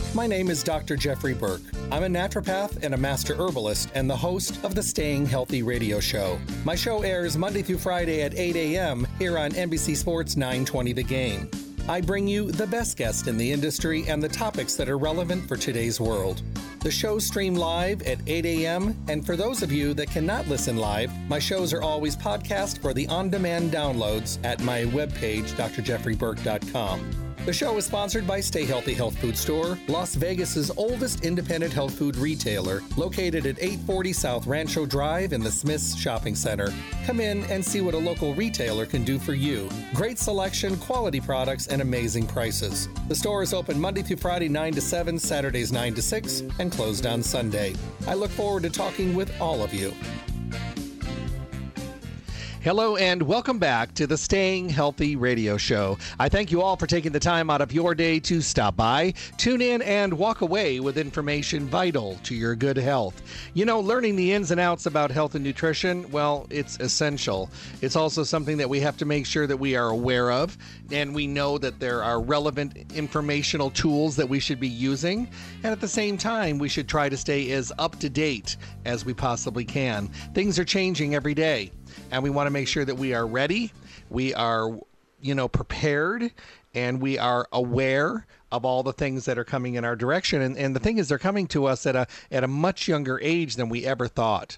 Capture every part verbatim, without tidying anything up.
My name is Doctor Jeffrey Burke. I'm a naturopath and a master herbalist and the host of the Staying Healthy radio show. My show airs Monday through Friday at eight a.m. here on N B C Sports nine twenty The Game. I bring you the best guests in the industry and the topics that are relevant for today's world. The shows stream live at eight a.m. and for those of you that cannot listen live, my shows are always podcast for the on-demand downloads at my webpage, d r jeffrey burke dot com. The show is sponsored by Stay Healthy Health Food Store, Las Vegas's oldest independent health food retailer, located at eight forty South Rancho Drive in the Smith's Shopping Center. Come in and see what a local retailer can do for you. Great selection, quality products, and amazing prices. The store is open Monday through Friday nine to seven, Saturdays nine to six, and closed on Sunday. I look forward to talking with all of you. Hello and welcome back to the Staying Healthy radio show. I thank you all for taking the time out of your day to stop by, tune in, and walk away with information vital to your good health. You know, learning the ins and outs about health and nutrition, well, it's essential. It's also something that we have to make sure that we are aware of, and we know that there are relevant informational tools that we should be using, and at the same time, we should try to stay as up to date as we possibly can. Things are changing every day. And we want to make sure that we are ready, we are, you know, prepared, and we are aware of all the things that are coming in our direction. And, and the thing is, they're coming to us at a at a much younger age than we ever thought.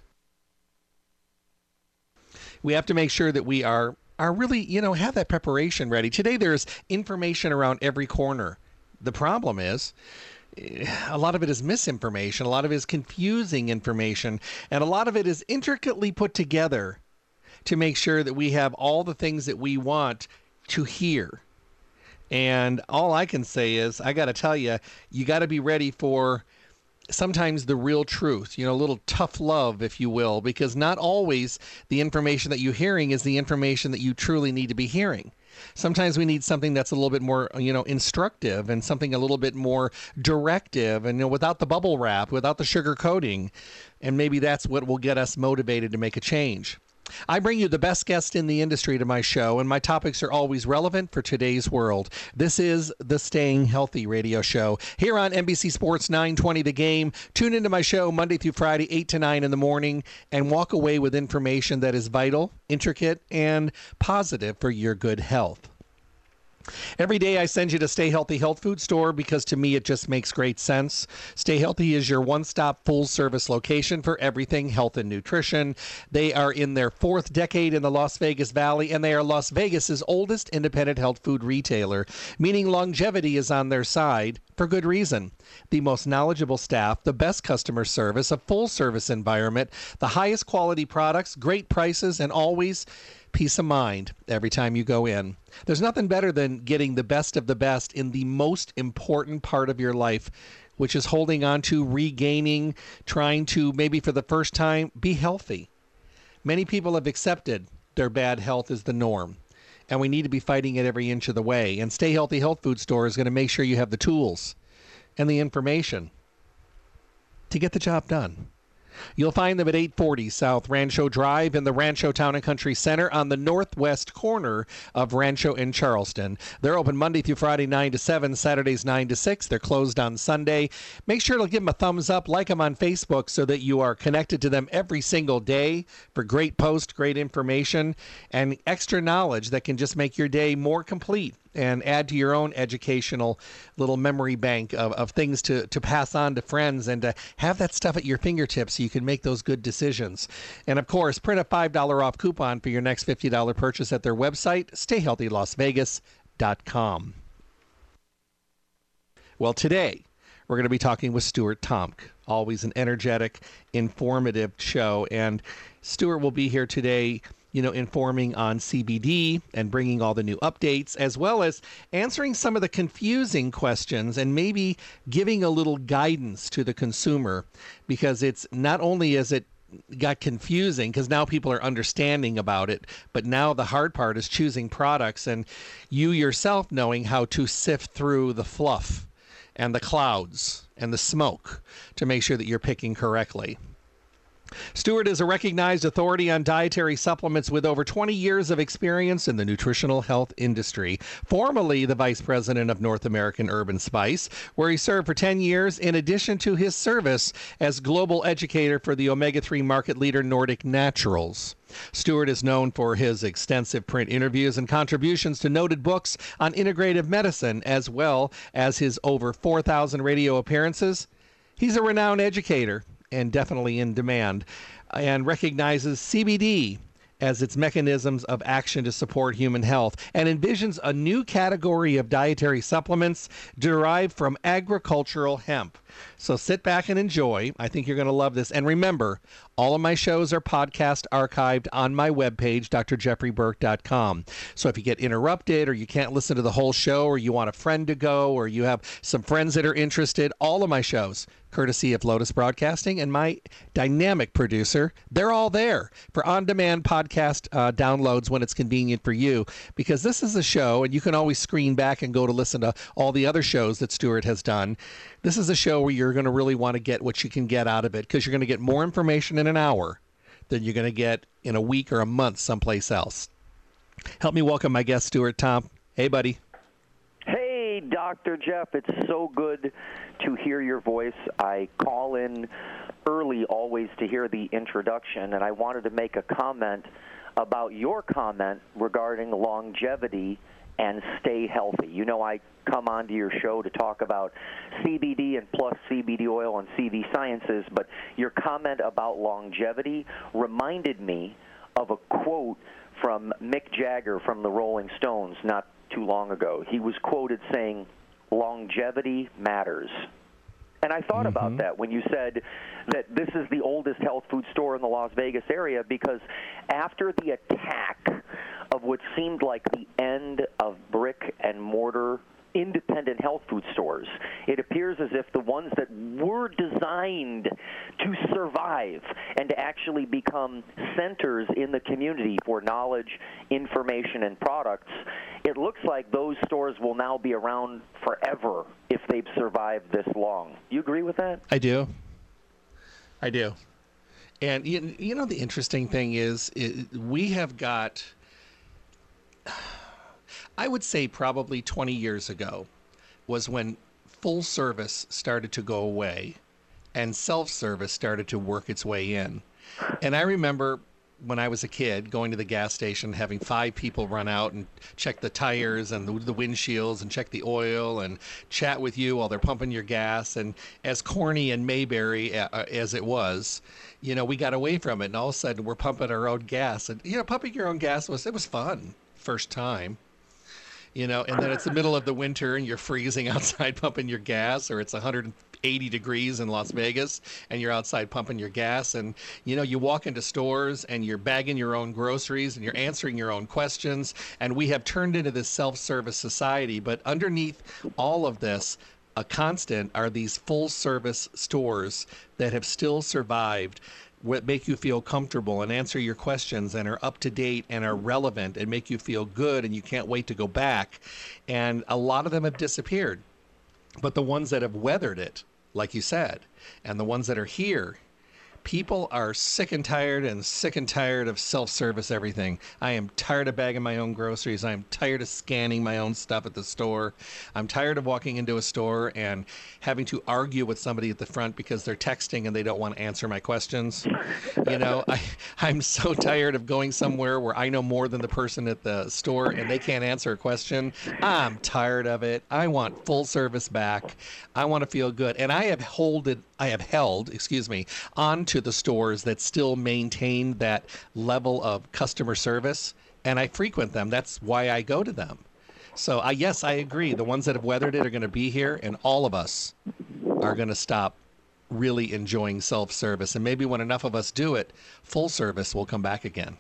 We have to make sure that we are are really, you know, have that preparation ready. Today, there's information around every corner. The problem is, a lot of it is misinformation, a lot of it is confusing information, and a lot of it is intricately put together to make sure that we have all the things that we want to hear. And all I can say is, I got to tell you, you got to be ready for sometimes the real truth, you know, a little tough love, if you will, because not always the information that you're hearing is the information that you truly need to be hearing. Sometimes we need something that's a little bit more, you know, instructive and something a little bit more directive and, you know, without the bubble wrap, without the sugar coating. And maybe that's what will get us motivated to make a change. I bring you the best guests in the industry to my show, and my topics are always relevant for today's world. This is the Staying Healthy radio show here on N B C Sports nine twenty The Game. Tune into my show Monday through Friday, eight to nine in the morning, and walk away with information that is vital, intricate, and positive for your good health. Every day I send you to Stay Healthy Health Food Store because to me it just makes great sense. Stay Healthy is your one-stop full-service location for everything health and nutrition. They are in their fourth decade in the Las Vegas Valley, and they are Las Vegas's oldest independent health food retailer, meaning longevity is on their side for good reason. The most knowledgeable staff, the best customer service, a full-service environment, the highest quality products, great prices, and always peace of mind every time you go in. There's nothing better than getting the best of the best in the most important part of your life, which is holding on to, regaining, trying to, maybe for the first time, be healthy. Many people have accepted their bad health as the norm, and we need to be fighting it every inch of the way. And Stay Healthy Health Food Store is going to make sure you have the tools and the information to get the job done. You'll find them at eight forty South Rancho Drive in the Rancho Town and Country Center on the northwest corner of Rancho and Charleston. They're open Monday through Friday, nine to seven, Saturdays, nine to six. They're closed on Sunday. Make sure to give them a thumbs up, like them on Facebook so that you are connected to them every single day for great posts, great information, and extra knowledge that can just make your day more complete and add to your own educational little memory bank of, of things to, to pass on to friends and to have that stuff at your fingertips so you can make those good decisions. And, of course, print a five dollars off coupon for your next fifty dollars purchase at their website, stay healthy las vegas dot com. Well, today we're going to be talking with Stuart Tomc. Always an energetic, informative show. And Stuart will be here today, you know, informing on C B D and bringing all the new updates, as well as answering some of the confusing questions and maybe giving a little guidance to the consumer, because it's not only is it got confusing because now people are understanding about it, but now the hard part is choosing products and you yourself knowing how to sift through the fluff and the clouds and the smoke to make sure that you're picking correctly. Stuart is a recognized authority on dietary supplements with over twenty years of experience in the nutritional health industry. Formerly the vice president of North American Urban Spice, where he served for ten years, in addition to his service as global educator for the omega three market leader Nordic Naturals. Stuart is known for his extensive print interviews and contributions to noted books on integrative medicine, as well as his over four thousand radio appearances. He's a renowned educator and definitely in demand, and recognizes C B D as its mechanisms of action to support human health, and envisions a new category of dietary supplements derived from agricultural hemp. So sit back and enjoy. I think you're going to love this. And remember, all of my shows are podcast archived on my webpage, d r jeffrey burke dot com. So if you get interrupted, or you can't listen to the whole show, or you want a friend to go, or you have some friends that are interested, all of my shows, courtesy of Lotus Broadcasting and my dynamic producer, they're all there for on-demand podcast uh, downloads when it's convenient for you, because this is a show, and you can always screen back and go to listen to all the other shows that Stuart has done. This is a show where you're going to really want to get what you can get out of it, because you're going to get more information in an hour than you're going to get in a week or a month someplace else. Help me welcome my guest, Stuart Tomp. Hey, buddy. Hey, Doctor Jeff. It's so good to hear your voice. I call in early always to hear the introduction, and I wanted to make a comment about your comment regarding longevity and stay healthy. You know, I come onto your show to talk about C B D and plus C B D oil and C V Sciences, but your comment about longevity reminded me of a quote from Mick Jagger from the Rolling Stones not too long ago. He was quoted saying, "Longevity matters." And I thought mm-hmm. about that when you said that this is the oldest health food store in the Las Vegas area, because after the attack of what seemed like the end of brick and mortar independent health food stores, it appears as if the ones that were designed to survive and to actually become centers in the community for knowledge, information, and products, it looks like those stores will now be around forever if they've survived this long. You agree with that? I do. I do. And you, you know, the interesting thing is, it, we have got, I would say probably twenty years ago was when full service started to go away and self-service started to work its way in. And I remember when I was a kid going to the gas station, having five people run out and check the tires and the, the windshields and check the oil and chat with you while they're pumping your gas. And as corny and Mayberry uh, as it was, you know, we got away from it, and all of a sudden we're pumping our own gas. And, you know, pumping your own gas was, it was fun first time. You know, and then it's the middle of the winter and you're freezing outside pumping your gas, or it's one hundred eighty degrees in Las Vegas and you're outside pumping your gas. And, you know, you walk into stores and you're bagging your own groceries and you're answering your own questions. And we have turned into this self-service society. But underneath all of this, a constant are these full-service stores that have still survived, what make you feel comfortable and answer your questions and are up to date and are relevant and make you feel good and you can't wait to go back. And a lot of them have disappeared. But the ones that have weathered it, like you said, and the ones that are here, people are sick and tired and sick and tired of self-service everything. I am tired of bagging my own groceries. I am tired of scanning my own stuff at the store. I'm tired of walking into a store and having to argue with somebody at the front because they're texting and they don't want to answer my questions. You know, I, I'm so tired of going somewhere where I know more than the person at the store and they can't answer a question. I'm tired of it. I want full service back. I want to feel good. And I have holded, I have held, excuse me, on to the stores that still maintain that level of customer service, and I frequent them. That's why I go to them. So I, yes, I agree. The ones that have weathered it are going to be here, and all of us are going to stop really enjoying self-service. And maybe when enough of us do it, full service will come back again.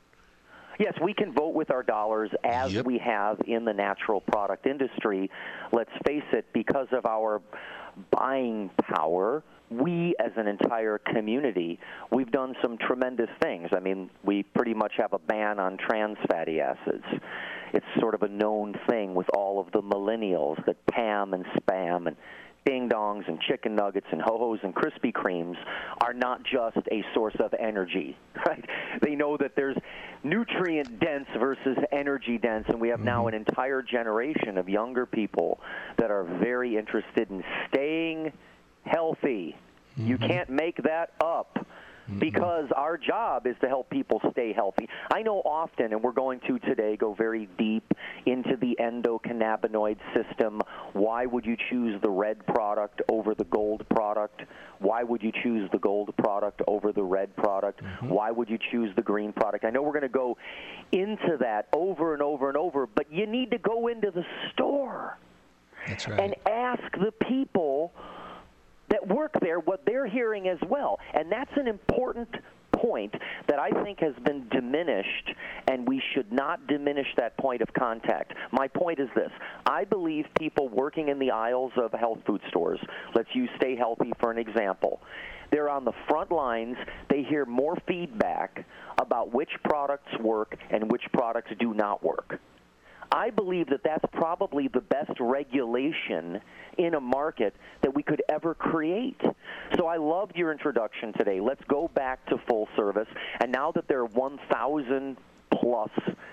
Yes, we can vote with our dollars as Yep. we have in the natural product industry. Let's face it, because of our buying power, we as an entire community, we've done some tremendous things. I mean, we pretty much have a ban on trans fatty acids. It's sort of a known thing with all of the millennials that Pam and Spam and Ding Dongs and chicken nuggets and Ho-Hos and Krispy Kremes are not just a source of energy, right? They know that there's nutrient dense versus energy dense, and we have now an entire generation of younger people that are very interested in staying healthy. Mm-hmm. You can't make that up. Because our job is to help people stay healthy. I know often, and we're going to today go very deep into the endocannabinoid system. Why would you choose the red product over the gold product? Why would you choose the gold product over the red product? Mm-hmm. Why would you choose the green product? I know we're going to go into that over and over and over, but you need to go into the store. That's right. And ask the people that work there what they're hearing as well. And that's an important point that I think has been diminished, and we should not diminish that point of contact. My point is this. I believe people working in the aisles of health food stores, let's use Stay Healthy for an example, they're on the front lines. They hear more feedback about which products work and which products do not work. I believe that that's probably the best regulation in a market that we could ever create. So I loved your introduction today. Let's go back to full service. And now that there are one thousand plus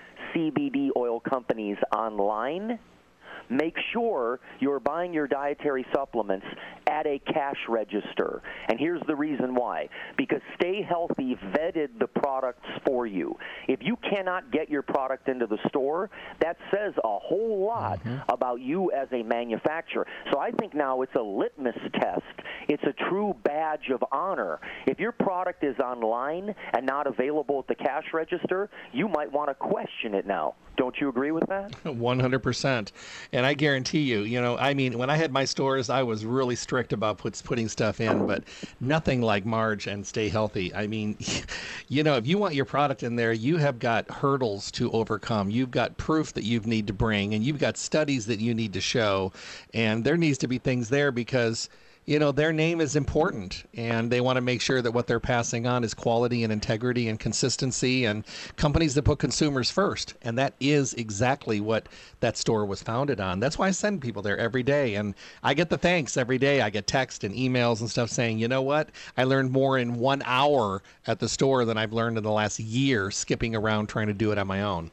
C B D oil companies online, make sure you're buying your dietary supplements at a cash register. And here's the reason why. Because Stay Healthy vetted the products for you. If you cannot get your product into the store, that says a whole lot mm-hmm. about you as a manufacturer. So I think now it's a litmus test. It's a true badge of honor. If your product is online and not available at the cash register, you might want to question it now. Don't you agree with that? one hundred percent. And I guarantee you, you know, I mean, when I had my stores, I was really strict about puts, putting stuff in, but nothing like Marge and Stay Healthy. I mean, you know, if you want your product in there, you have got hurdles to overcome. You've got proof that you need to bring, and you've got studies that you need to show. And there needs to be things there because, you know, their name is important, and they want to make sure that what they're passing on is quality and integrity and consistency, and companies that put consumers first. And that is exactly what that store was founded on. That's why I send people there every day, and I get the thanks every day. I get text and emails and stuff saying, you know what, I learned more in one hour at the store than I've learned in the last year skipping around trying to do it on my own.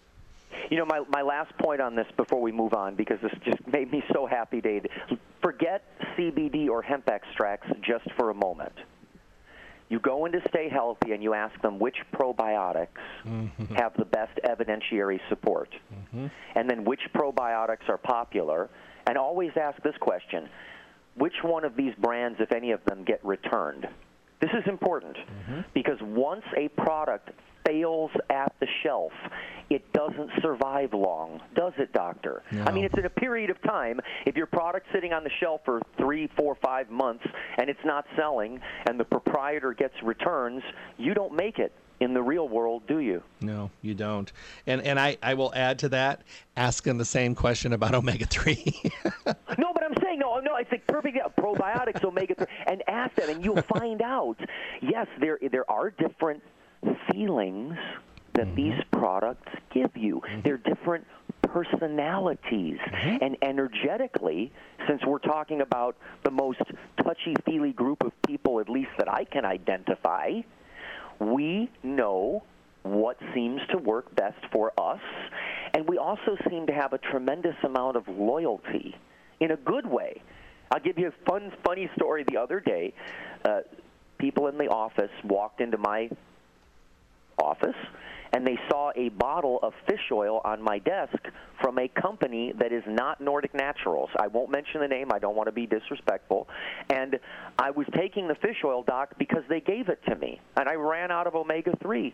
You know, my, my last point on this before we move on, because this just made me so happy, Dave. Forget C B D or hemp extracts just for a moment. You go into Stay Healthy and you ask them which probiotics mm-hmm. have the best evidentiary support, mm-hmm. and then which probiotics are popular, and always ask this question, which one of these brands, if any of them, get returned? This is important mm-hmm. because once a product fails at the shelf, it doesn't survive long, does it, doctor? No. I mean, it's in a period of time. If your product's sitting on the shelf for three, four, five months and it's not selling and the proprietor gets returns, you don't make it in the real world, do you? No, you don't. And and I, I will add to that, ask them the same question about omega three. No, but I'm saying, no, no, it's like perfect, yeah, probiotics, omega three, and ask them, and you'll find out, yes, there there are different feelings that mm-hmm. these products give you. Mm-hmm. They're different personalities. Mm-hmm. And energetically, since we're talking about the most touchy-feely group of people, at least that I can identify, we know what seems to work best for us, and we also seem to have a tremendous amount of loyalty in a good way. I'll give you a fun, funny story. The other day, uh, people in the office walked into my office, and they saw a bottle of fish oil on my desk from a company that is not Nordic Naturals. I won't mention the name. I don't want to be disrespectful. And I was taking the fish oil, Doc, because they gave it to me, and I ran out of omega three.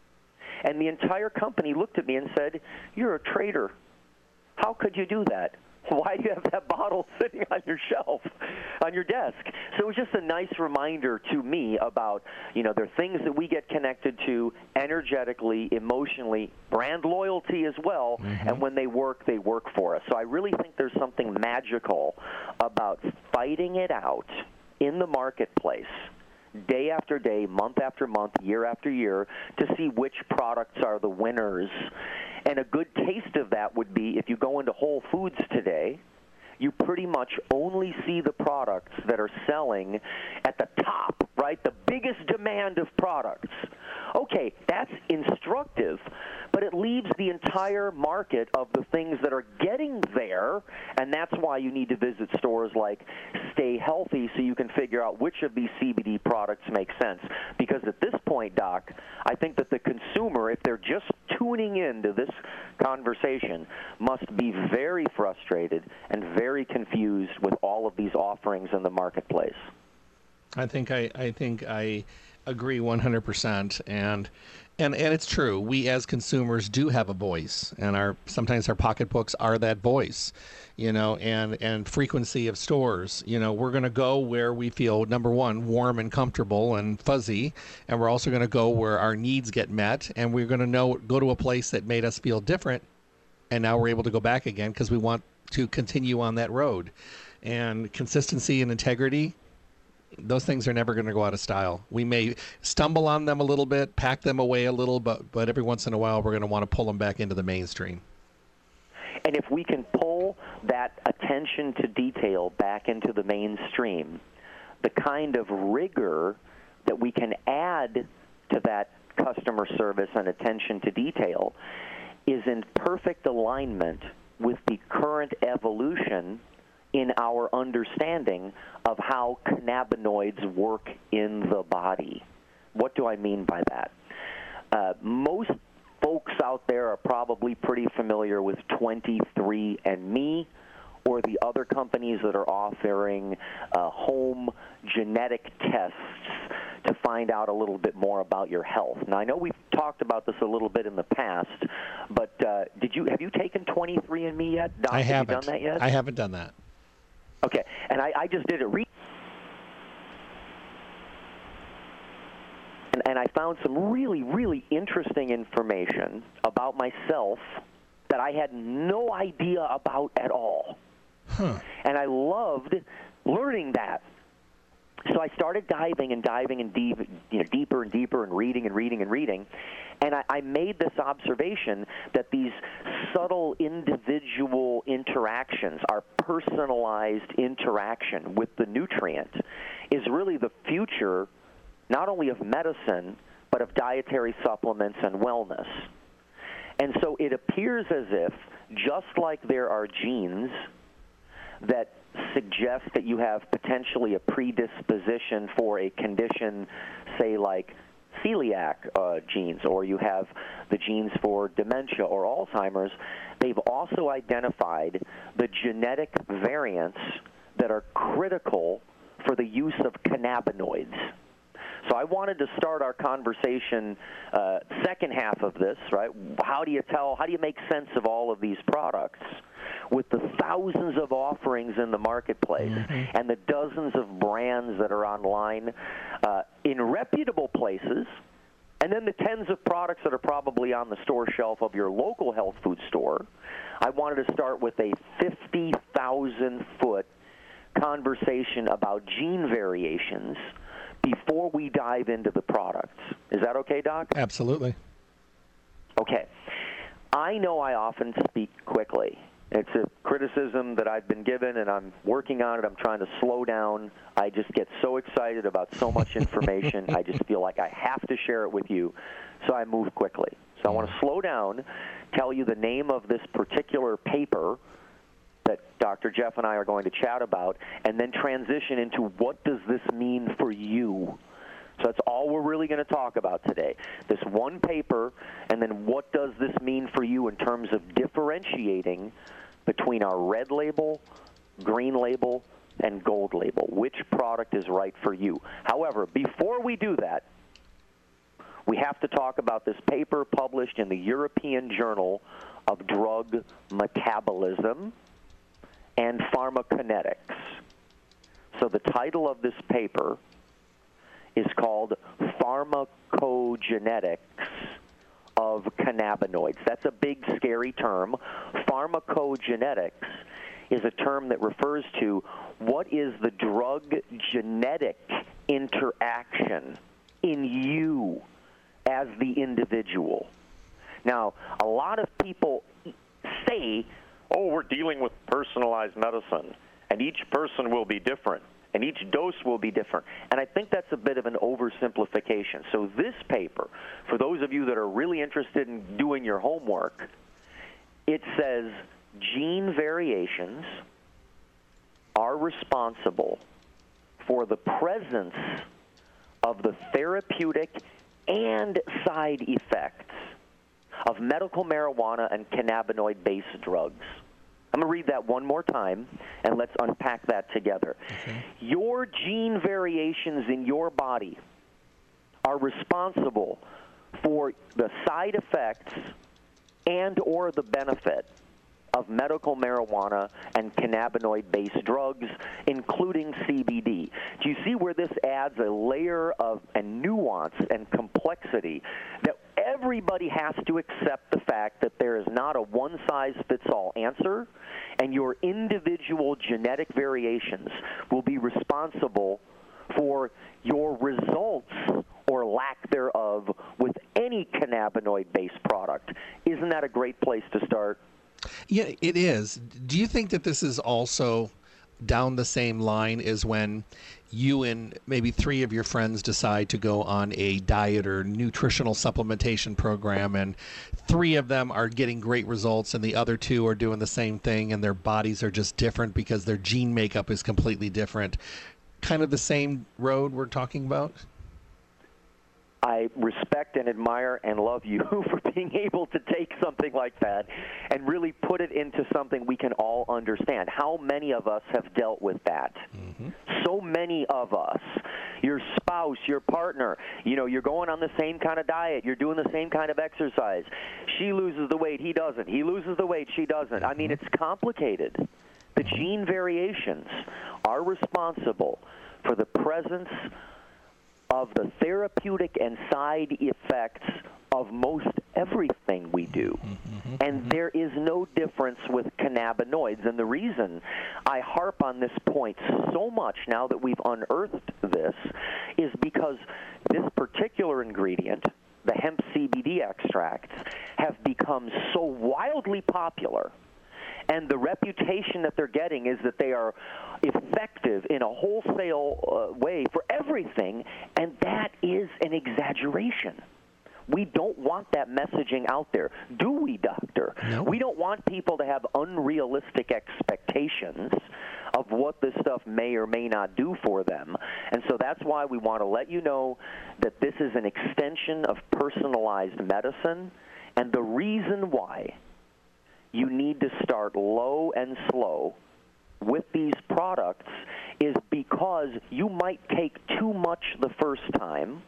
And the entire company looked at me and said, "You're a traitor. How could you do that? Why do you have that bottle sitting on your shelf, on your desk?" So it was just a nice reminder to me about, you know, there are things that we get connected to energetically, emotionally, brand loyalty as well, mm-hmm. and when they work, they work for us. So I really think there's something magical about fighting it out in the marketplace, day after day, month after month, year after year, to see which products are the winners. And a good taste of that would be if you go into Whole Foods today, you pretty much only see the products that are selling at the top, right? The biggest demand of products. Okay, that's instructive, but it leaves the entire market of the things that are getting there, and that's why you need to visit stores like Stay Healthy so you can figure out which of these C B D products make sense. Because at this point, Doc, I think that the consumer, if they're just tuning into this conversation, must be very frustrated and very confused with all of these offerings in the marketplace. I think I, I think I agree one hundred percent, and and and it's true. We as consumers do have a voice, and our sometimes our pocketbooks are that voice, you know, and and frequency of stores. You know, we're going to go where we feel, number one, warm and comfortable and fuzzy, and we're also going to go where our needs get met, and we're going to know go to a place that made us feel different, and now we're able to go back again because we want to continue on that road. And consistency and integrity, those things are never going to go out of style. We may stumble on them a little bit, pack them away a little, but but every once in a while we're going to want to pull them back into the mainstream. And if we can pull that attention to detail back into the mainstream, the kind of rigor that we can add to that customer service and attention to detail is in perfect alignment with the current evolution in our understanding of how cannabinoids work in the body. What do I mean by that? Uh, most folks out there are probably pretty familiar with twenty-three and me or the other companies that are offering uh, home genetic tests to find out a little bit more about your health. Now, I know we've talked about this a little bit in the past, but uh, did you have you taken twenty-three and me yet? Doc, I haven't. Have you done that yet? I haven't done that. Okay, and I, I just did it re- and, and I found some really, really interesting information about myself that I had no idea about at all. Huh. And I loved learning that. So I started diving and diving and deep, you know, deeper and deeper and reading and reading and reading. And I, I made this observation that these subtle individual interactions, our personalized interaction with the nutrient, is really the future not only of medicine, but of dietary supplements and wellness. And so it appears as if, just like there are genes that suggest that you have potentially a predisposition for a condition, say like celiac uh, genes, or you have the genes for dementia or Alzheimer's, they've also identified the genetic variants that are critical for the use of cannabinoids. So I wanted to start our conversation, uh, second half of this, right? How do you tell, how do you make sense of all of these products with the thousands of offerings in the marketplace mm-hmm. and the dozens of brands that are online uh, in reputable places, and then the tens of products that are probably on the store shelf of your local health food store? I wanted to start with a fifty thousand foot conversation about gene variations before we dive into the products. Is that okay, Doc? Absolutely. Okay. I know I often speak quickly. It's a criticism that I've been given, and I'm working on it. I'm trying to slow down. I just get so excited about so much information. I just feel like I have to share it with you, so I move quickly. So I want to slow down, tell you the name of this particular paper that Doctor Jeff and I are going to chat about, and then transition into what does this mean for you. So that's all we're really going to talk about today. This one paper, and then what does this mean for you in terms of differentiating between our red label, green label, and gold label. Which product is right for you? However, before we do that, we have to talk about this paper published in the European Journal of Drug Metabolism and Pharmacokinetics. So the title of this paper is called Pharmacogenetics of Cannabinoids. That's a big, scary term. Pharmacogenetics is a term that refers to what is the drug genetic interaction in you as the individual. Now, a lot of people say oh, we're dealing with personalized medicine, and each person will be different, and each dose will be different. And I think that's a bit of an oversimplification. So this paper, for those of you that are really interested in doing your homework, it says gene variations are responsible for the presence of the therapeutic and side effects of medical marijuana and cannabinoid-based drugs. I'm going to read that one more time, and let's unpack that together. Okay. Your gene variations in your body are responsible for the side effects and or the benefit of medical marijuana and cannabinoid-based drugs, including C B D. Do you see where this adds a layer of and nuance and complexity that everybody has to accept the fact that there is not a one-size-fits-all answer, and your individual genetic variations will be responsible for your results or lack thereof with any cannabinoid-based product? Isn't that a great place to start? Yeah, it is. Do you think that this is also down the same line as when you and maybe three of your friends decide to go on a diet or nutritional supplementation program, and three of them are getting great results and the other two are doing the same thing, and their bodies are just different because their gene makeup is completely different? Kind of the same road we're talking about? I respect and admire and love you for being able to take something like that and really put it into something we can all understand. How many of us have dealt with that? Mm-hmm. So many of us. Your spouse, your partner, you know, you're going on the same kind of diet. You're doing the same kind of exercise. She loses the weight. He doesn't. He loses the weight. She doesn't. I mean, it's complicated. The gene variations are responsible for the presence of the therapeutic and side effects of most everything we do. Mm-hmm. And there is no difference with cannabinoids. And the reason I harp on this point so much now that we've unearthed this is because this particular ingredient, the hemp C B D extracts, have become so wildly popular. And the reputation that they're getting is that they are effective in a wholesale uh, way for everything, and that is an exaggeration. We don't want that messaging out there. Do we, Doctor? No. We don't want people to have unrealistic expectations of what this stuff may or may not do for them. And so that's why we want to let you know that this is an extension of personalized medicine, and the reason why you need to start low and slow with these products is because you might take too much the first time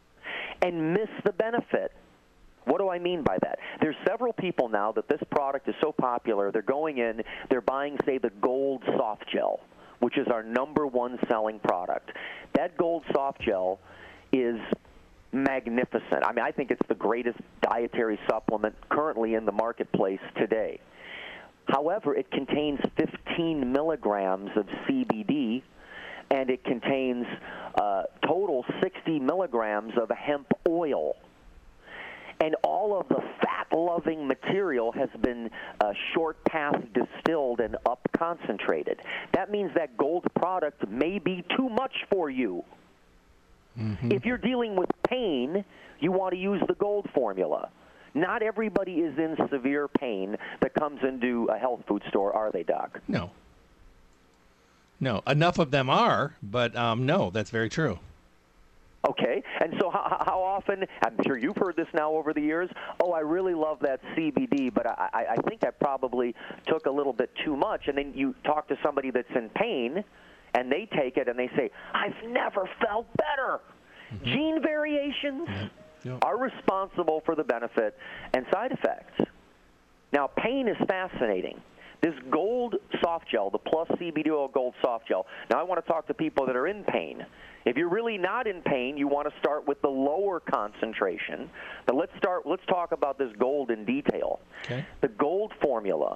and miss the benefit. What do I mean by that? There's several people now that this product is so popular, they're going in, they're buying, say, the Gold Soft Gel, which is our number one selling product. That Gold Soft Gel is magnificent. I mean, I think it's the greatest dietary supplement currently in the marketplace today. However, it contains fifteen milligrams of C B D, and it contains uh, total sixty milligrams of hemp oil. And all of the fat-loving material has been uh, short-path distilled and up-concentrated. That means that gold product may be too much for you. Mm-hmm. If you're dealing with pain, you want to use the gold formula. Not everybody is in severe pain that comes into a health food store, are they, Doc? No. No. Enough of them are, but um, no, that's very true. Okay, and so how, how often, I'm sure you've heard this now over the years, oh, I really love that C B D, but I, I think I probably took a little bit too much, and then you talk to somebody that's in pain, and they take it, and they say, I've never felt better. Mm-hmm. Gene variations mm-hmm. yep. are responsible for the benefit and side effects. Now, pain is fascinating. This Gold Soft Gel, the Plus C B D Oil Gold Soft Gel, now I want to talk to people that are in pain. If you're really not in pain, you want to start with the lower concentration. But let's start. Let's talk about this gold in detail. Okay. The gold formula,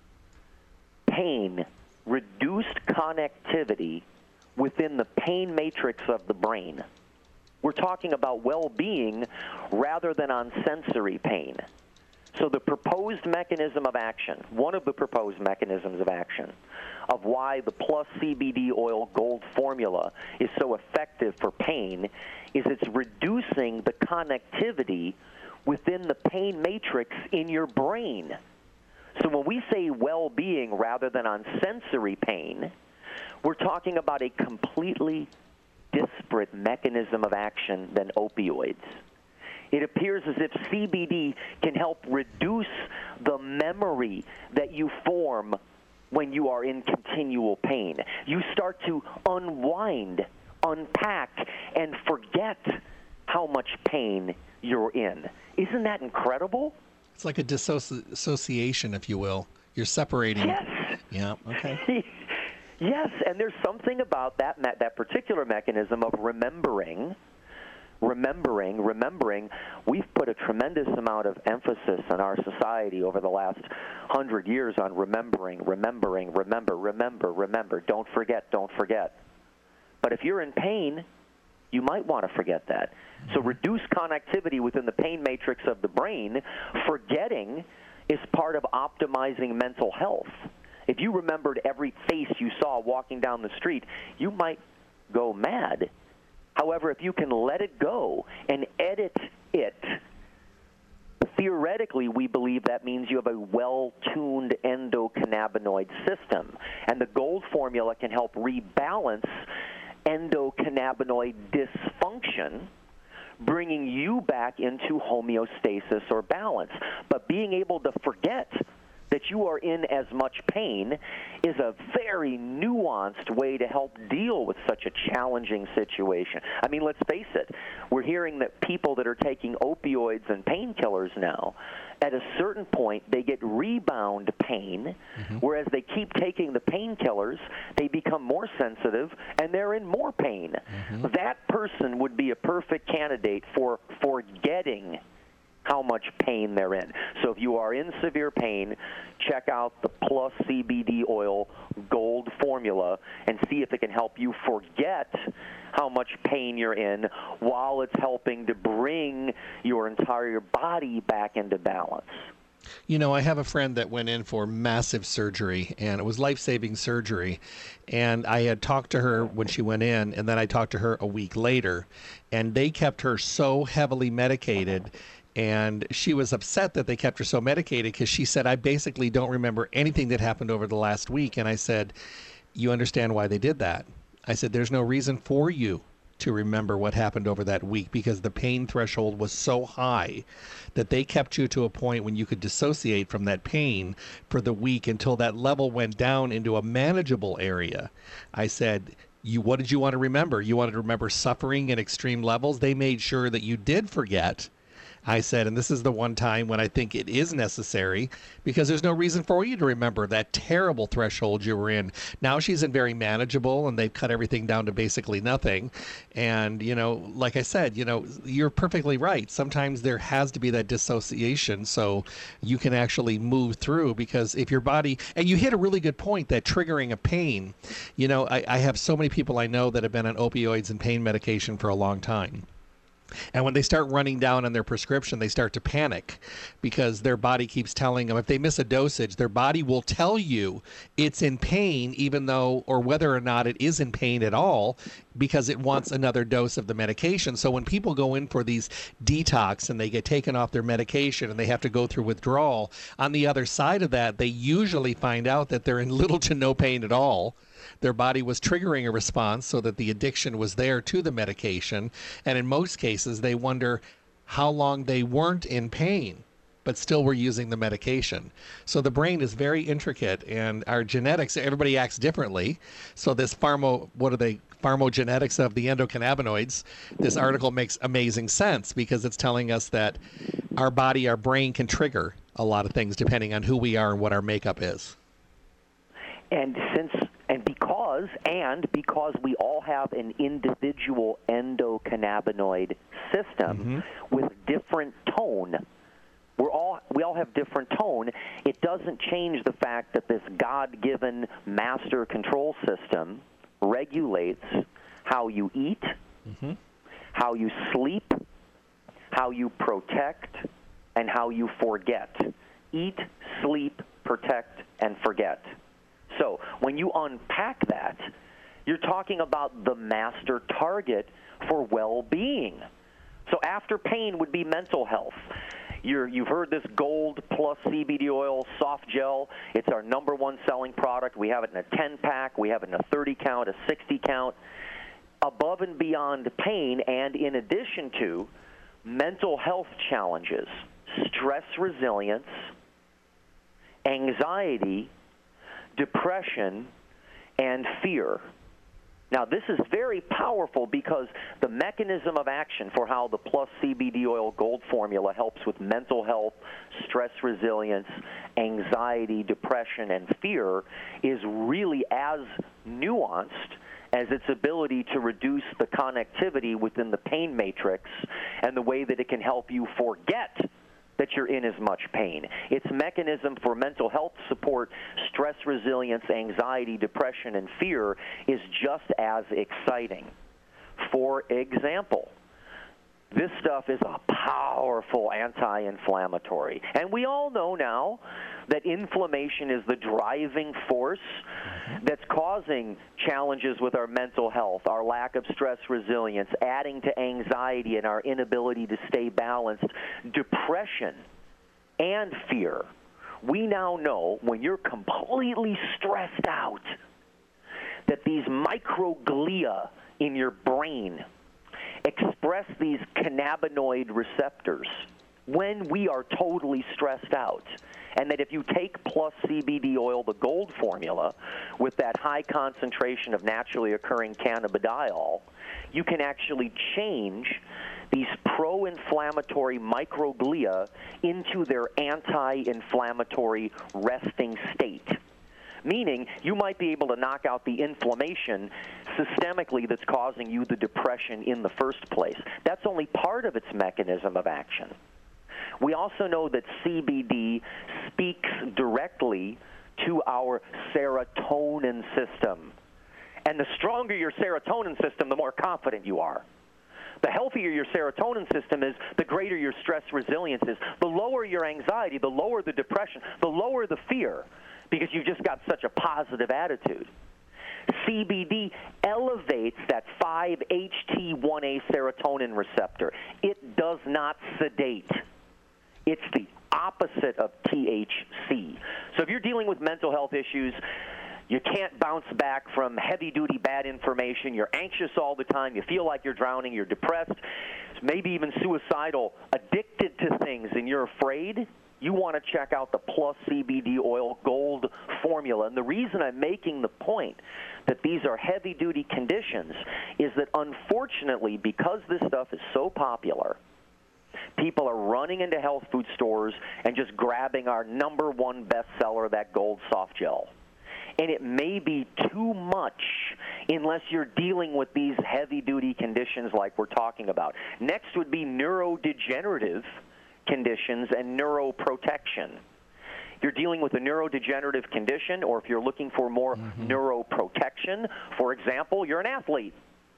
pain, reduced connectivity within the pain matrix of the brain. We're talking about well-being rather than on sensory pain. So the proposed mechanism of action, one of the proposed mechanisms of action of why the Plus C B D Oil Gold formula is so effective for pain is it's reducing the connectivity within the pain matrix in your brain. So when we say well-being rather than on sensory pain, we're talking about a completely disparate mechanism of action than opioids. It appears as if C B D can help reduce the memory that you form when you are in continual pain. You start to unwind, unpack, and forget how much pain you're in. Isn't that incredible? It's like a disassociation, if you will. You're separating. Yes. Yeah, okay. Yes, and there's something about that me- that particular mechanism of remembering remembering, remembering, we've put a tremendous amount of emphasis in our society over the last hundred years on remembering, remembering, remember, remember, remember, don't forget, don't forget. But if you're in pain, you might want to forget that. So reduced connectivity within the pain matrix of the brain, forgetting is part of optimizing mental health. If you remembered every face you saw walking down the street, you might go mad. However, if you can let it go and edit it, theoretically, we believe that means you have a well-tuned endocannabinoid system. And the gold formula can help rebalance endocannabinoid dysfunction, bringing you back into homeostasis or balance. But being able to forget that you are in as much pain is a very nuanced way to help deal with such a challenging situation. I mean, let's face it, we're hearing that people that are taking opioids and painkillers now, at a certain point, they get rebound pain, mm-hmm. whereas they keep taking the painkillers, they become more sensitive, and they're in more pain. Mm-hmm. That person would be a perfect candidate for forgetting how much pain they're in. So if you are in severe pain, check out the Plus C B D Oil Gold formula and see if it can help you forget how much pain you're in while it's helping to bring your entire body back into balance. You know, I have a friend that went in for massive surgery, and it was life-saving surgery. And I had talked to her when she went in, and then I talked to her a week later, and they kept her so heavily medicated. And she was upset that they kept her so medicated because she said, I basically don't remember anything that happened over the last week. And I said, you understand why they did that? I said, there's no reason for you to remember what happened over that week because the pain threshold was so high that they kept you to a point when you could dissociate from that pain for the week until that level went down into a manageable area. I said, you, what did you want to remember? You wanted to remember suffering at extreme levels? They made sure that you did forget. I said, and this is the one time when I think it is necessary because there's no reason for you to remember that terrible threshold you were in. Now she's in very manageable and they've cut everything down to basically nothing. And, you know, like I said, you know, you're perfectly right. Sometimes there has to be that dissociation so you can actually move through because if your body, and you hit a really good point that triggering a pain, you know, I, I have so many people I know that have been on opioids and pain medication for a long time. And when they start running down on their prescription, they start to panic because their body keeps telling them if they miss a dosage, their body will tell you it's in pain, even though or whether or not it is in pain at all, because it wants another dose of the medication. So when people go in for these detox and they get taken off their medication and they have to go through withdrawal, on the other side of that, they usually find out that they're in little to no pain at all. Their body was triggering a response so that the addiction was there to the medication. And in most cases, they wonder how long they weren't in pain, but still were using the medication. So the brain is very intricate and our genetics, everybody acts differently. So this pharmo, what are they, pharmacogenetics of the endocannabinoids, this article makes amazing sense because it's telling us that our body, our brain can trigger a lot of things depending on who we are and what our makeup is. And since And because, and because we all have an individual endocannabinoid system mm-hmm. with different tone, we're all we all have different tone. It doesn't change the fact that this God-given master control system regulates how you eat, mm-hmm. how you sleep, how you protect, and how you forget. Eat, sleep, protect, and forget. So when you unpack that, you're talking about the master target for well-being. So after pain would be mental health. You're, you've heard this Gold Plus C B D Oil Soft Gel. It's our number one selling product. We have it in a ten-pack. We have it in a thirty count, a sixty count. Above and beyond pain, and in addition to mental health challenges, stress resilience, anxiety, depression, and fear. Now, this is very powerful because the mechanism of action for how the Plus C B D Oil Gold formula helps with mental health, stress resilience, anxiety, depression, and fear is really as nuanced as its ability to reduce the connectivity within the pain matrix and the way that it can help you forget that you're in as much pain. Its mechanism for mental health support, stress resilience, anxiety, depression, and fear is just as exciting. For example, this stuff is a powerful anti-inflammatory. And we all know now that inflammation is the driving force that's causing challenges with our mental health, our lack of stress resilience, adding to anxiety and our inability to stay balanced, depression, and fear. We now know when you're completely stressed out that these microglia in your brain express these cannabinoid receptors when we are totally stressed out. And that if you take Plus C B D Oil, the Gold formula, with that high concentration of naturally occurring cannabidiol, you can actually change these pro-inflammatory microglia into their anti-inflammatory resting state. Meaning you might be able to knock out the inflammation systemically that's causing you the depression in the first place. That's only part of its mechanism of action. We also know that C B D speaks directly to our serotonin system. And the stronger your serotonin system, the more confident you are. The healthier your serotonin system is, the greater your stress resilience is. The lower your anxiety, the lower the depression, the lower the fear, because you've just got such a positive attitude. C B D elevates that five H T one A serotonin receptor. It does not sedate. It's the opposite of T H C. So if you're dealing with mental health issues, you can't bounce back from heavy-duty bad information, you're anxious all the time, you feel like you're drowning, you're depressed, maybe even suicidal, addicted to things, and you're afraid, you want to check out the Plus C B D Oil Gold formula. And the reason I'm making the point that these are heavy-duty conditions is that, unfortunately, because this stuff is so popular, people are running into health food stores and just grabbing our number one bestseller, that Gold Soft Gel. And it may be too much unless you're dealing with these heavy-duty conditions like we're talking about. Next would be neurodegenerative conditions and neuroprotection. If you're dealing with a neurodegenerative condition, or if you're looking for more mm-hmm. neuroprotection, for example, you're an athlete.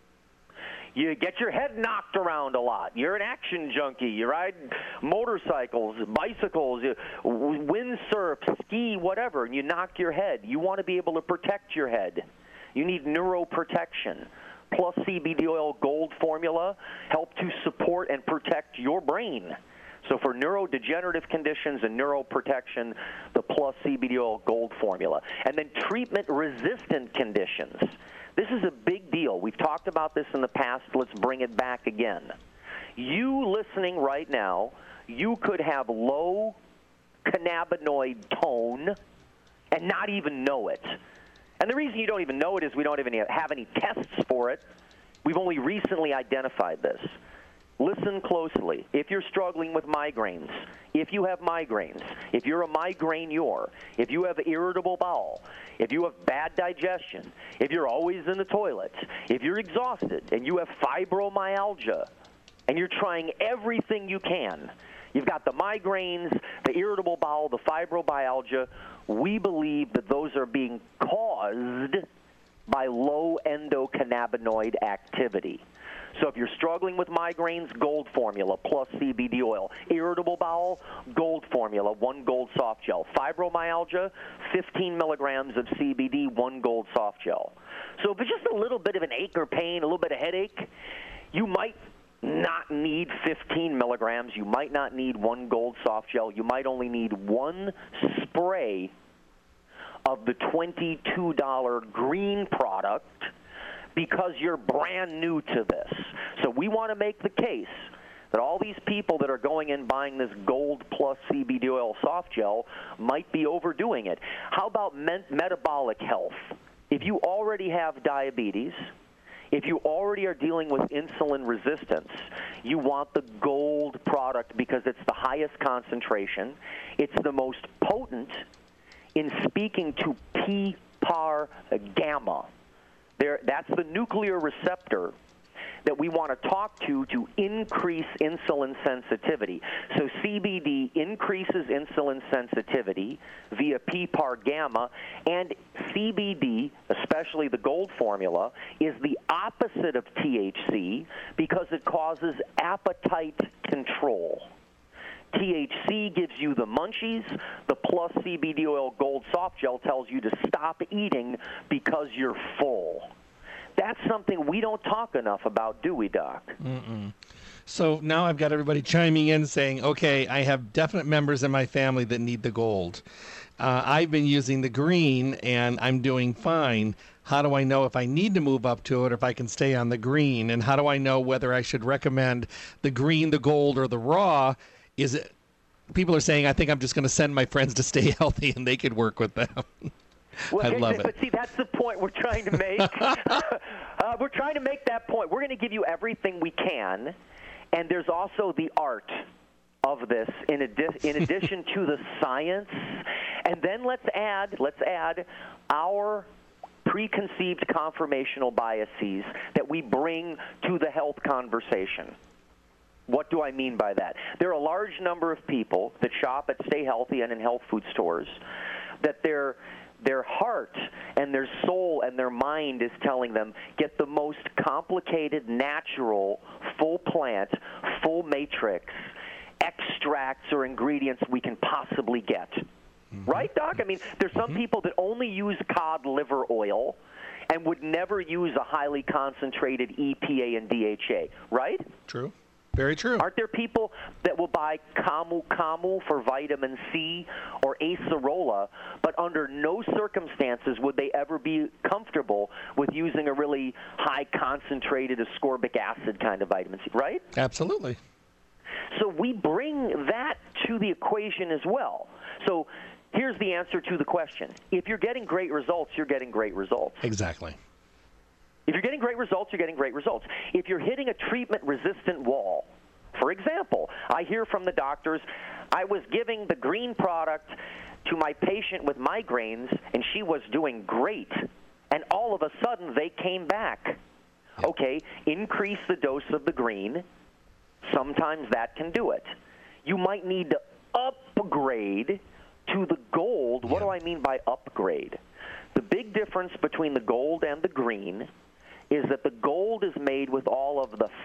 You get your head knocked around a lot. You're an action junkie. You ride motorcycles, bicycles, you windsurf, ski, whatever, and you knock your head. You want to be able to protect your head. You need neuroprotection. Plus C B D Oil Gold formula help to support and protect your brain. So for neurodegenerative conditions and neuroprotection, the Plus C B D Oil Gold formula. And then treatment-resistant conditions. This is a big deal. We've talked about this in the past. Let's bring it back again. You listening right now, you could have low cannabinoid tone and not even know it. And the reason you don't even know it is we don't even have any tests for it. We've only recently identified this. Listen closely. If you're struggling with migraines, if you have migraines, if you're a migraineur, if you have irritable bowel, if you have bad digestion, if you're always in the toilet, if you're exhausted and you have fibromyalgia and you're trying everything you can, you've got the migraines, the irritable bowel, the fibromyalgia, we believe that those are being caused by low endocannabinoid activity. So if you're struggling with migraines, Gold Formula plus C B D oil. Irritable bowel, Gold Formula, one Gold soft gel. Fibromyalgia, fifteen milligrams of C B D, one Gold soft gel. So if it's just a little bit of an ache or pain, a little bit of headache, you might not need fifteen milligrams. You might not need one Gold soft gel. You might only need one spray of the twenty-two dollars green product because you're brand new to this. So we want to make the case that all these people that are going in buying this Gold plus C B D oil soft gel might be overdoing it. How about men- metabolic health? If you already have diabetes, if you already are dealing with insulin resistance, you want the Gold product because it's the highest concentration. It's the most potent in speaking to P P A R gamma. There, that's the nuclear receptor that we want to talk to to increase insulin sensitivity. So C B D increases insulin sensitivity via P P A R gamma, and C B D, especially the Gold formula, is the opposite of T H C because it causes appetite control. T H C gives you the munchies. The plus C B D oil Gold soft gel tells you to stop eating because you're full. That's something we don't talk enough about, do we, Doc? Mm-mm. So now I've got everybody chiming in saying, okay, I have definite members in my family that need the Gold. Uh, I've been using the green, and I'm doing fine. How do I know if I need to move up to it or if I can stay on the green? And how do I know whether I should recommend the green, the Gold, or the raw? Is it? People are saying, I think I'm just going to send my friends to Stay Healthy, and they could work with them. Well, I love but it. But see, that's the point we're trying to make. uh, we're trying to make that point. We're going to give you everything we can, and there's also the art of this in, adi- in addition to the science. And then let's add, let's add our preconceived conformational biases that we bring to the health conversation. What do I mean by that? There are a large number of people that shop at Stay Healthy and in health food stores that their their heart and their soul and their mind is telling them, get the most complicated, natural, full plant, full matrix extracts or ingredients we can possibly get. Mm-hmm. Right, Doc? I mean, there's some mm-hmm. people that only use cod liver oil and would never use a highly concentrated E P A and D H A, right? True. Very true. Aren't there people that will buy Camu Camu for vitamin C or Acerola, but under no circumstances would they ever be comfortable with using a really high concentrated ascorbic acid kind of vitamin C, right? Absolutely. So we bring that to the equation as well. So here's the answer to the question. If you're getting great results, you're getting great results. Exactly. If you're getting great results, you're getting great results. If you're hitting a treatment-resistant wall, for example, I hear from the doctors, I was giving the green product to my patient with migraines, and she was doing great. And all of a sudden, they came back. Okay, increase the dose of the green. Sometimes that can do it. You might need to upgrade to the Gold. What do I mean by upgrade? The big difference between the Gold and the green is that the Gold is made with all of the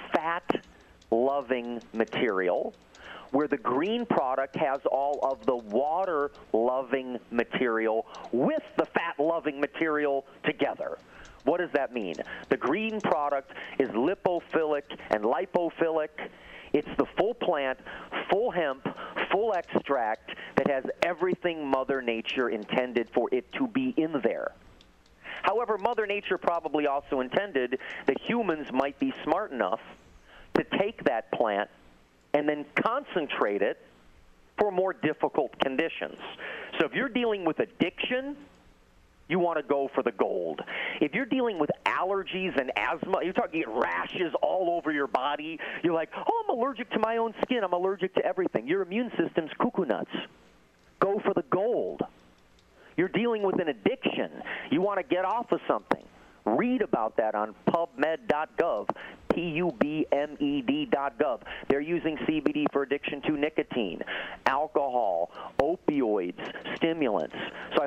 fat-loving material, where the green product has all of the water-loving material with the fat-loving material together. What does that mean? The green product is lipophilic and lipophilic. It's the full plant, full hemp, full extract that has everything Mother Nature intended for it to be in there. However, Mother Nature probably also intended that humans might be smart enough to take that plant and then concentrate it for more difficult conditions. So if you're dealing with addiction, you want to go for the Gold. If you're dealing with allergies and asthma, you're talking rashes all over your body, you're like, oh, I'm allergic to my own skin, I'm allergic to everything. Your immune system's cuckoo nuts. Go for the Gold. You're dealing with an addiction. You want to get off of something. Read about that on pubmed dot gov, P U B M E D dot gov. They're using C B D for addiction to nicotine, alcohol, opioids, stimulants. So I hope we're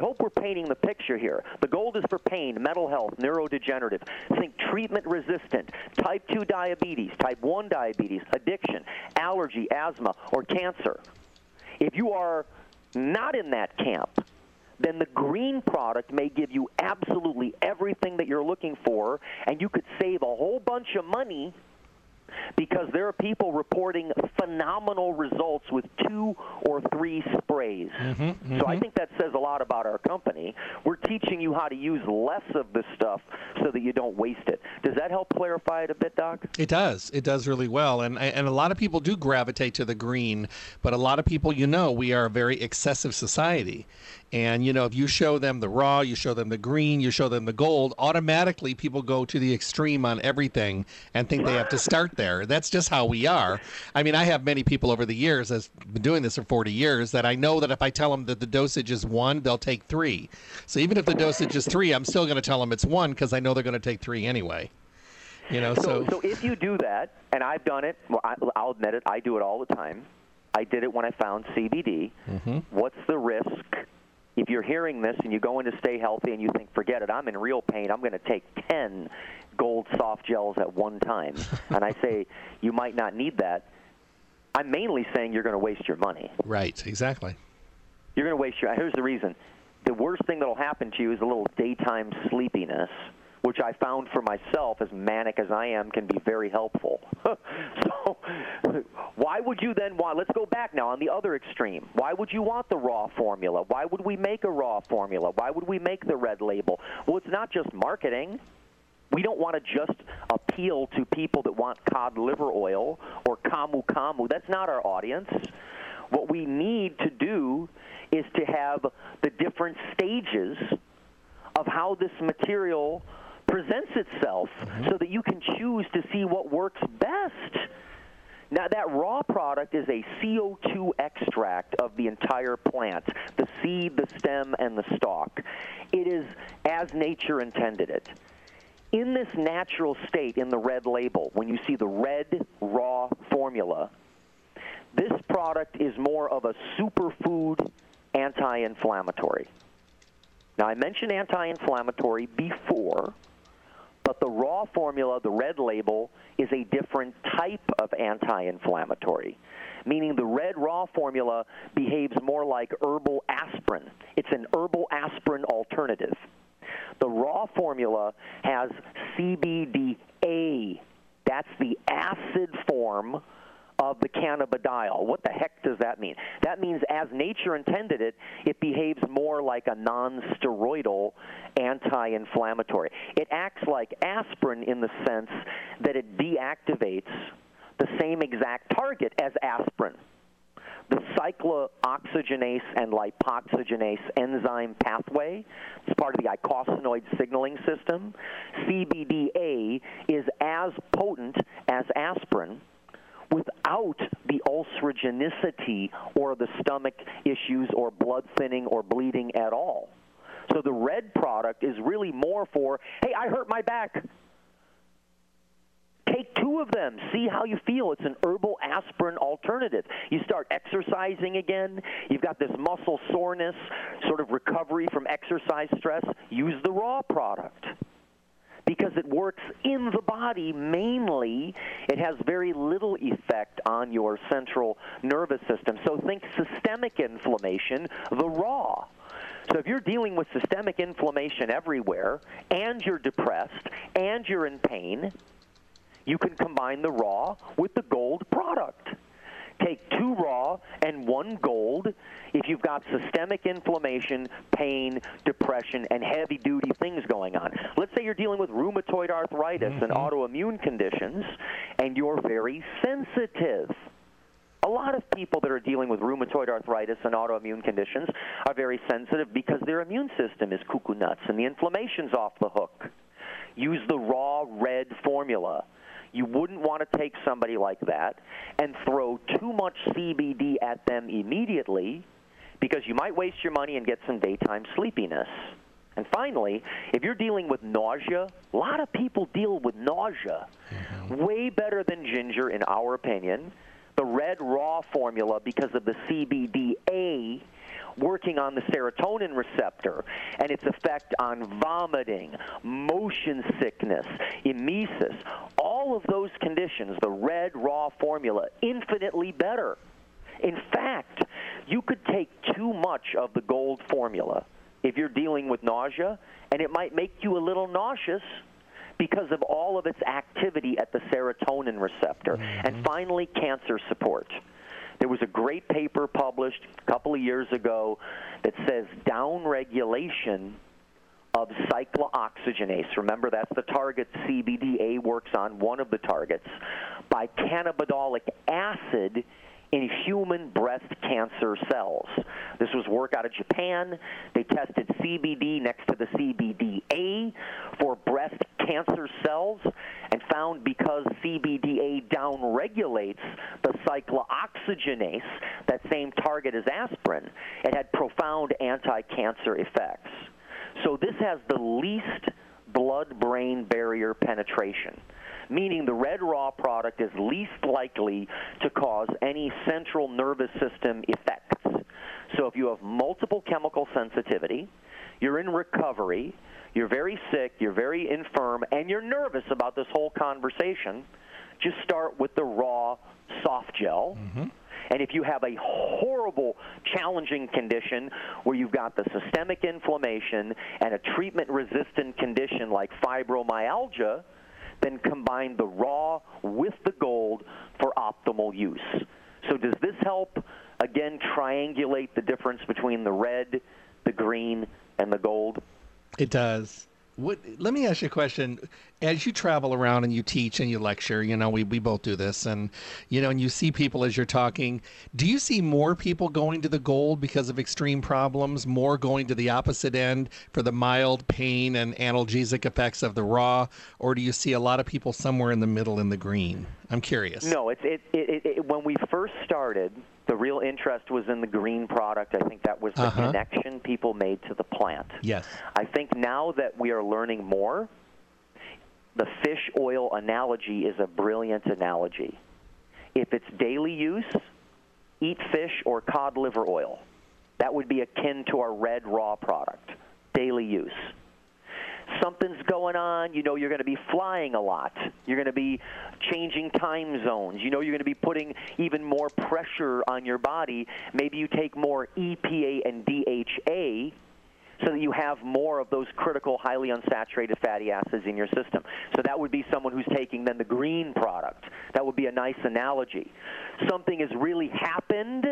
painting the picture here. The gold is for pain, mental health, neurodegenerative. Think treatment-resistant, type two diabetes, type one diabetes, addiction, allergy, asthma, or cancer. If you are not in that camp, then the green product may give you absolutely everything that you're looking for, and you could save a whole bunch of money because there are people reporting phenomenal results with two or three sprays. Mm-hmm, mm-hmm. So I think that says a lot about our company. We're teaching you how to use less of this stuff so that you don't waste it. Does that help clarify it a bit, Doc? It does. It does really well. And and a lot of people do gravitate to the green, but a lot of people, you know, we are a very excessive society. And, you know, if you show them the raw, you show them the green, you show them the gold, automatically people go to the extreme on everything and think they have to start there. That's just how we are. I mean, I have many people over the years, I've been doing this for forty years, that I know that if I tell them that the dosage is one, they'll take three. So even if the dosage is three, I'm still going to tell them it's one because I know they're going to take three anyway. You know, so, so, so if you do that, and I've done it, well, I, I'll admit it, I do it all the time. I did it when I found C B D. Mm-hmm. What's the risk? If you're hearing this and you go in to stay healthy and you think, forget it, I'm in real pain, I'm going to take ten gold soft gels at one time, and I say, you might not need that, I'm mainly saying you're going to waste your money. Right, exactly. You're going to waste your, here's the reason. The worst thing that will happen to you is a little daytime sleepiness, which I found for myself, as manic as I am, can be very helpful. So why would you then want, let's go back now on the other extreme. Why would you want the raw formula? Why would we make a raw formula? Why would we make the red label? Well, it's not just marketing. We don't want to just appeal to people that want cod liver oil or camu camu. That's not our audience. What we need to do is to have the different stages of how this material presents itself, mm-hmm. so that you can choose to see what works best. Now, that raw product is a C O two extract of the entire plant, the seed, the stem, and the stalk. It is as nature intended it. In this natural state, in the red label, when you see the red raw formula, this product is more of a superfood anti-inflammatory. Now, I mentioned anti-inflammatory before, but the raw formula, the red label, is a different type of anti-inflammatory, meaning the red raw formula behaves more like herbal aspirin. It's an herbal aspirin alternative. The raw formula has C B D A. That's the acid form of the cannabidiol. What the heck does that mean? That means as nature intended it, it behaves more like a non-steroidal anti-inflammatory. It acts like aspirin in the sense that it deactivates the same exact target as aspirin. The cyclooxygenase and lipoxygenase enzyme pathway is part of the eicosanoid signaling system. C B D A is as potent as aspirin without the ulcerogenicity or the stomach issues or blood thinning or bleeding at all. So the red product is really more for, hey, I hurt my back. Take two of them. See how you feel. It's an herbal aspirin alternative. You start exercising again. You've got this muscle soreness, sort of recovery from exercise stress. Use the raw product because it works in the body mainly. It has very little effect on your central nervous system. So think systemic inflammation, the raw. So if you're dealing with systemic inflammation everywhere and you're depressed and you're in pain, you can combine the raw with the gold product. Take two raw and one gold if you've got systemic inflammation, pain, depression, and heavy-duty things going on. Let's say you're dealing with rheumatoid arthritis mm-hmm. and autoimmune conditions, and you're very sensitive. A lot of people that are dealing with rheumatoid arthritis and autoimmune conditions are very sensitive because their immune system is cuckoo nuts and the inflammation's off the hook. Use the raw red formula. You wouldn't want to take somebody like that and throw too much C B D at them immediately because you might waste your money and get some daytime sleepiness. And finally, if you're dealing with nausea, a lot of people deal with nausea. Mm-hmm. Way better than ginger, in our opinion. The red raw formula, because of the C B D A, working on the serotonin receptor and its effect on vomiting, motion sickness, emesis. All of those conditions, the red raw formula, infinitely better. In fact, you could take too much of the gold formula if you're dealing with nausea, and it might make you a little nauseous because of all of its activity at the serotonin receptor. Mm-hmm. And finally, cancer support. There was a great paper published a couple of years ago that says downregulation of cyclooxygenase, remember that's the target C B D A works on, one of the targets, by cannabidolic acid in human breast cancer cells. This was work out of Japan. They tested C B D next to the C B D A for breast cancer cells and found because C B D A downregulates the cyclooxygenase, that same target as aspirin, it had profound anti-cancer effects. So this has the least blood-brain barrier penetration, meaning the red raw product is least likely to cause any central nervous system effects. So if you have multiple chemical sensitivity, you're in recovery, you're very sick, you're very infirm, and you're nervous about this whole conversation, just start with the raw soft gel. Mm-hmm. And if you have a horrible, challenging condition where you've got the systemic inflammation and a treatment-resistant condition like fibromyalgia, then combine the raw with the gold for optimal use. So does this help, again, triangulate the difference between the red, the green, and the gold? It does. What, let me ask you a question. As you travel around and you teach and you lecture, you know, we, we both do this, and, you know, and you see people as you're talking, do you see more people going to the gold because of extreme problems, more going to the opposite end for the mild pain and analgesic effects of the raw, or do you see a lot of people somewhere in the middle in the green? I'm curious. No, it's it, it, it, when we first started, the real interest was in the green product. I think that was the uh-huh. connection people made to the plant. Yes. I think now that we are learning more, the fish oil analogy is a brilliant analogy. If it's daily use, eat fish or cod liver oil. That would be akin to our red raw product, daily use. Something's going on, you know you're going to be flying a lot. You're going to be changing time zones. You know you're going to be putting even more pressure on your body. Maybe you take more E P A and D H A so that you have more of those critical, highly unsaturated fatty acids in your system. So that would be someone who's taking then the green product. That would be a nice analogy. Something has really happened.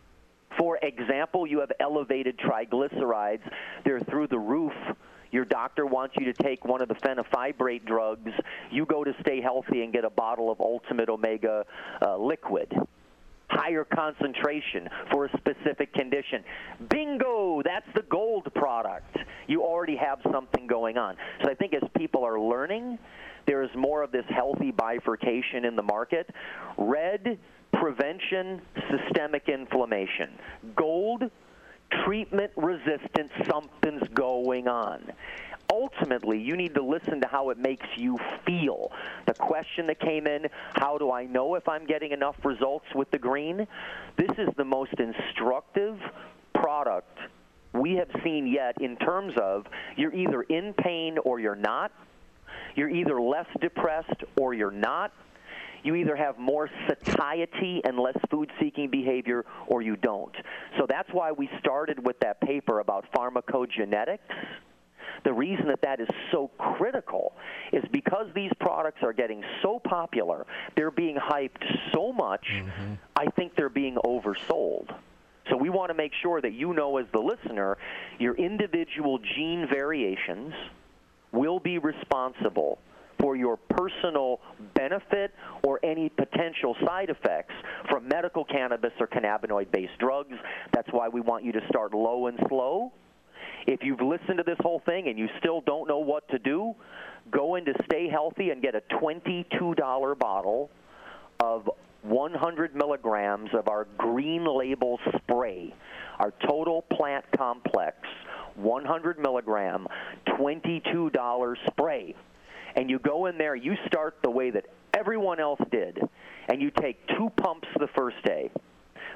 For example, you have elevated triglycerides. They're through the roof. Your doctor wants you to take one of the fenofibrate drugs. You go to stay healthy and get a bottle of Ultimate Omega uh, liquid. Higher concentration for a specific condition. Bingo! That's the gold product. You already have something going on. So I think as people are learning, there is more of this healthy bifurcation in the market. Red, prevention, systemic inflammation. Gold, treatment resistant, something's going on. Ultimately, you need to listen to how it makes you feel. The question that came in, how do I know if I'm getting enough results with the green? This is the most instructive product we have seen yet in terms of you're either in pain or you're not. You're either less depressed or you're not. You either have more satiety and less food-seeking behavior or you don't. So that's why we started with that paper about pharmacogenetics. The reason that that is so critical is because these products are getting so popular, they're being hyped so much, mm-hmm. I think they're being oversold. So we want to make sure that you know as the listener, your individual gene variations will be responsible for your personal benefit or any potential side effects from medical cannabis or cannabinoid-based drugs. That's why we want you to start low and slow. If you've listened to this whole thing and you still don't know what to do, go into Stay Healthy and get a twenty-two dollars bottle of one hundred milligrams of our green label spray, our total plant complex, one hundred milligram, twenty-two dollars spray. And you go in there, you start the way that everyone else did, and you take two pumps the first day.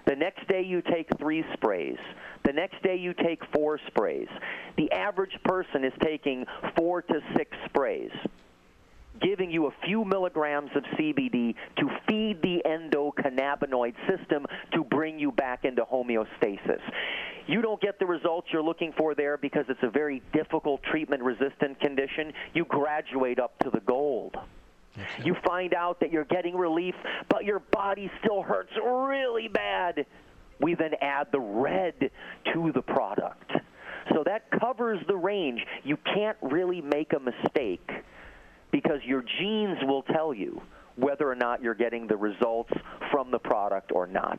The next day you take three sprays. The next day you take four sprays. The average person is taking four to six sprays, giving you a few milligrams of C B D to feed the endocannabinoid system to bring you back into homeostasis. You don't get the results you're looking for there because it's a very difficult treatment-resistant condition. You graduate up to the gold. Okay. You find out that you're getting relief, but your body still hurts really bad. We then add the red to the product. So that covers the range. You can't really make a mistake because your genes will tell you whether or not you're getting the results from the product or not.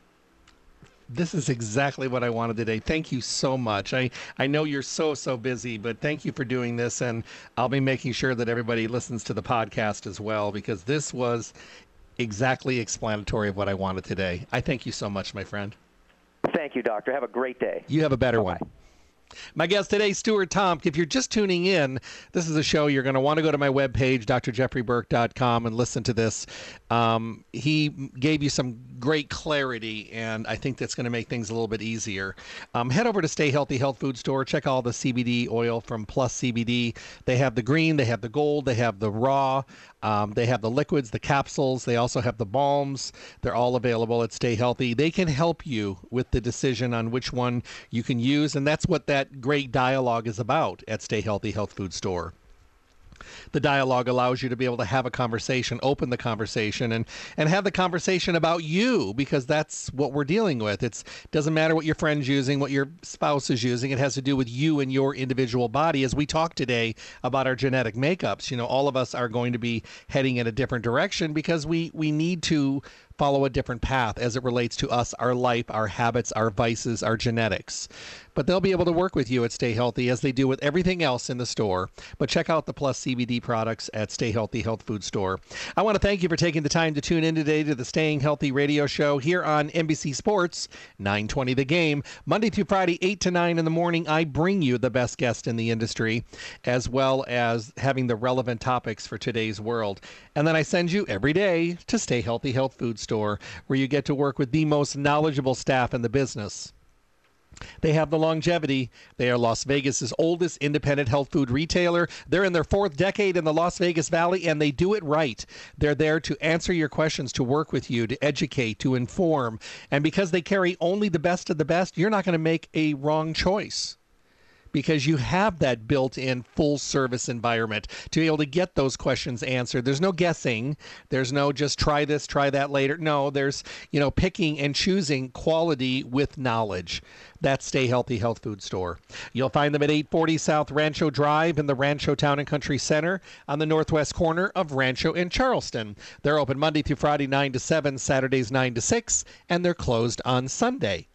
This is exactly what I wanted today. Thank you so much. I, I know you're so, so busy, but thank you for doing this, and I'll be making sure that everybody listens to the podcast as well, because this was exactly explanatory of what I wanted today. I thank you so much, my friend. Thank you, Doctor. Have a great day. You have a better Bye-bye. one. My guest today, Stuart Tomc. If you're just tuning in, this is a show you're going to want to go to my webpage, d r jeffrey burke dot com, and listen to this. Um, he gave you some great clarity, and I think that's going to make things a little bit easier. Um, head over to Stay Healthy Health Food Store. Check all the C B D oil from Plus C B D. They have the green, they have the gold, they have the raw, um, they have the liquids, the capsules. They also have the balms. They're all available at Stay Healthy. They can help you with the decision on which one you can use, and that's what that great dialogue is about at Stay Healthy Health Food Store. The dialogue allows you to be able to have a conversation, open the conversation, and, and have the conversation about you, because that's what we're dealing with. It doesn't matter what your friend's using, what your spouse is using. It has to do with you and your individual body. As we talk today about our genetic makeups, you know, all of us are going to be heading in a different direction because we, we need to follow a different path as it relates to us, our life, our habits, our vices, our genetics. But they'll be able to work with you at Stay Healthy as they do with everything else in the store. But check out the Plus C B D products at Stay Healthy Health Food Store. I want to thank you for taking the time to tune in today to the Staying Healthy radio show here on N B C Sports nine twenty The Game. Monday through Friday, eight to nine in the morning, I bring you the best guest in the industry, as well as having the relevant topics for today's world. And then I send you every day to Stay Healthy Health Food Store, where you get to work with the most knowledgeable staff in the business. They have the longevity. They are Las Vegas's oldest independent health food retailer. They're in their fourth decade in the Las Vegas Valley, and they do it right. They're there to answer your questions, to work with you, to educate, to inform. And because they carry only the best of the best, you're not going to make a wrong choice, because you have that built-in full-service environment to be able to get those questions answered. There's no guessing. There's no just try this, try that later. No, there's, you know, picking and choosing quality with knowledge. That's Stay Healthy Health Food Store. You'll find them at eight forty South Rancho Drive in the Rancho Town and Country Center on the northwest corner of Rancho and Charleston. They're open Monday through Friday, nine to seven, Saturdays, nine to six, and they're closed on Sunday.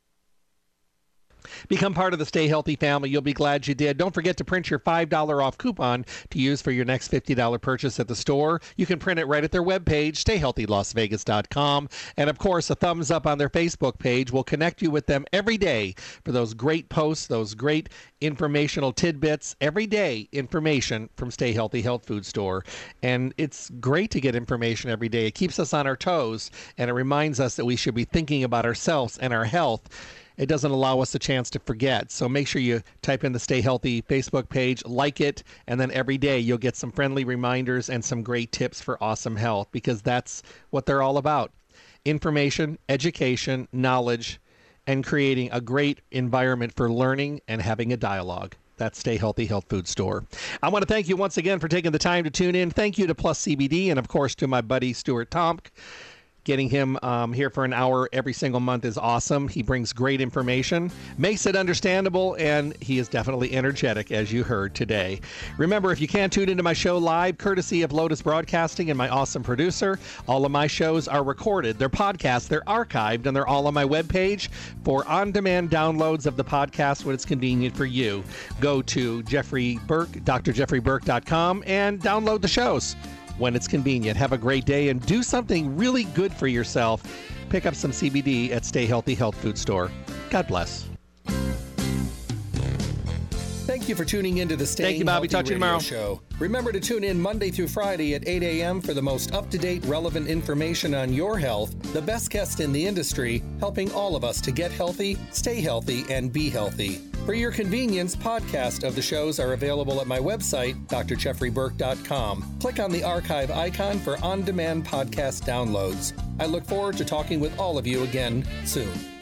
Become part of the Stay Healthy family. You'll be glad you did. Don't forget to print your five dollars off coupon to use for your next fifty dollars purchase at the store. You can print it right at their webpage, stay healthy las vegas dot com. And, of course, a thumbs up on their Facebook page will connect you with them every day for those great posts, those great informational tidbits. Every day, information from Stay Healthy Health Food Store. And it's great to get information every day. It keeps us on our toes, and it reminds us that we should be thinking about ourselves and our health. It doesn't allow us a chance to forget. So make sure you type in the Stay Healthy Facebook page, like it, and then every day you'll get some friendly reminders and some great tips for awesome health, because that's what they're all about. Information, education, knowledge, and creating a great environment for learning and having a dialogue. That's Stay Healthy Health Food Store. I want to thank you once again for taking the time to tune in. Thank you to Plus C B D and, of course, to my buddy Stuart Tomc. Getting him um, here for an hour every single month is awesome. He brings great information, makes it understandable, and he is definitely energetic, as you heard today. Remember, if you can't tune into my show live, courtesy of Lotus Broadcasting and my awesome producer, all of my shows are recorded. They're podcasts, they're archived, and they're all on my webpage for on-demand downloads of the podcast when it's convenient for you. Go to Jeffrey Burke, D R jeffrey burke dot com, and download the shows when it's convenient. Have a great day and do something really good for yourself. Pick up some C B D at Stay Healthy Health Food Store. God bless. Thank you for tuning into the Staying Thank you, Bobby. Healthy Talk to you Radio tomorrow. Show. Remember to tune in Monday through Friday at eight a.m. for the most up-to-date, relevant information on your health, the best guest in the industry, helping all of us to get healthy, stay healthy, and be healthy. For your convenience, podcasts of the shows are available at my website, d r jeffrey burke dot com. Click on the archive icon for on-demand podcast downloads. I look forward to talking with all of you again soon.